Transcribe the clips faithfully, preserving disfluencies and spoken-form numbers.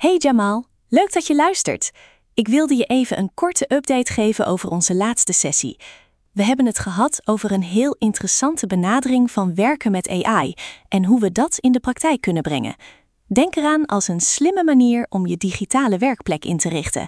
Hey Jamal, leuk dat je luistert. Ik wilde je even een korte update geven over onze laatste sessie. We hebben het gehad over een heel interessante benadering van werken met A I en hoe we dat in de praktijk kunnen brengen. Denk eraan als een slimme manier om je digitale werkplek in te richten.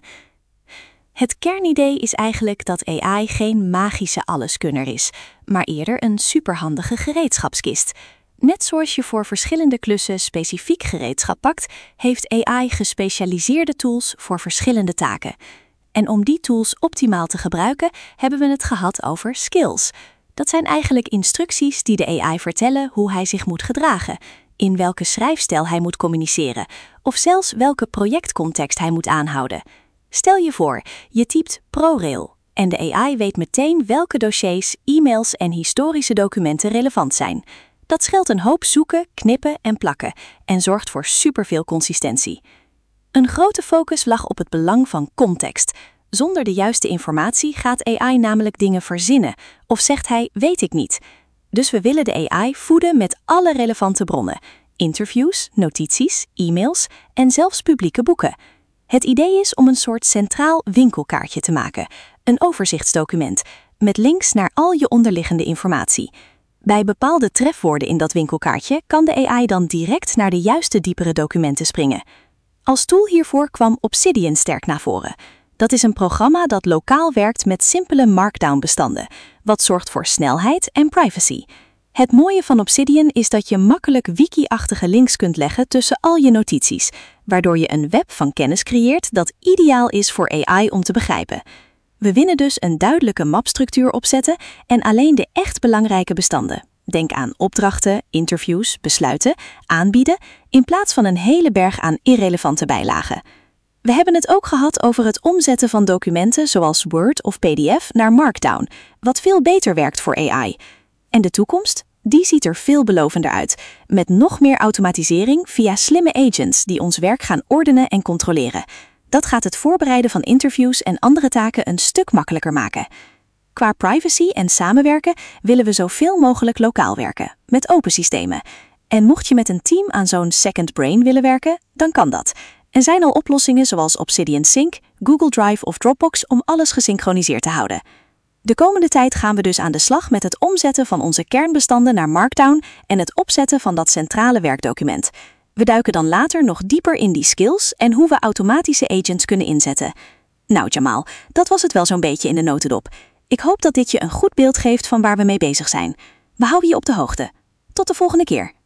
Het kernidee is eigenlijk dat A I geen magische alleskunner is, maar eerder een superhandige gereedschapskist. Net zoals je voor verschillende klussen specifiek gereedschap pakt, heeft A I gespecialiseerde tools voor verschillende taken. En om die tools optimaal te gebruiken, hebben we het gehad over skills. Dat zijn eigenlijk instructies die de A I vertellen hoe hij zich moet gedragen, in welke schrijfstijl hij moet communiceren, of zelfs welke projectcontext hij moet aanhouden. Stel je voor, je typt ProRail en de A I weet meteen welke dossiers, e-mails en historische documenten relevant zijn. Dat scheelt een hoop zoeken, knippen en plakken en zorgt voor superveel consistentie. Een grote focus lag op het belang van context. Zonder de juiste informatie gaat A I namelijk dingen verzinnen of zegt hij weet ik niet. Dus we willen de A I voeden met alle relevante bronnen. Interviews, notities, e-mails en zelfs publieke boeken. Het idee is om een soort centraal winkelkaartje te maken, een overzichtsdocument, met links naar al je onderliggende informatie. Bij bepaalde trefwoorden in dat winkelkaartje kan de A I dan direct naar de juiste diepere documenten springen. Als tool hiervoor kwam Obsidian sterk naar voren. Dat is een programma dat lokaal werkt met simpele markdown-bestanden, wat zorgt voor snelheid en privacy. Het mooie van Obsidian is dat je makkelijk wiki-achtige links kunt leggen tussen al je notities, waardoor je een web van kennis creëert dat ideaal is voor A I om te begrijpen. We willen dus een duidelijke mapstructuur opzetten en alleen de echt belangrijke bestanden. Denk aan opdrachten, interviews, besluiten, aanbieden, in plaats van een hele berg aan irrelevante bijlagen. We hebben het ook gehad over het omzetten van documenten zoals Word of P D F naar Markdown, wat veel beter werkt voor A I. En de toekomst? Die ziet er veelbelovender uit, met nog meer automatisering via slimme agents die ons werk gaan ordenen en controleren. Dat gaat het voorbereiden van interviews en andere taken een stuk makkelijker maken. Qua privacy en samenwerken willen we zoveel mogelijk lokaal werken, met open systemen. En mocht je met een team aan zo'n second brain willen werken, dan kan dat. Er zijn al oplossingen zoals Obsidian Sync, Google Drive of Dropbox om alles gesynchroniseerd te houden. De komende tijd gaan we dus aan de slag met het omzetten van onze kernbestanden naar Markdown en het opzetten van dat centrale werkdocument. We duiken dan later nog dieper in die skills en hoe we automatische agents kunnen inzetten. Nou Jamal, dat was het wel zo'n beetje in de notendop. Ik hoop dat dit je een goed beeld geeft van waar we mee bezig zijn. We houden je op de hoogte. Tot de volgende keer.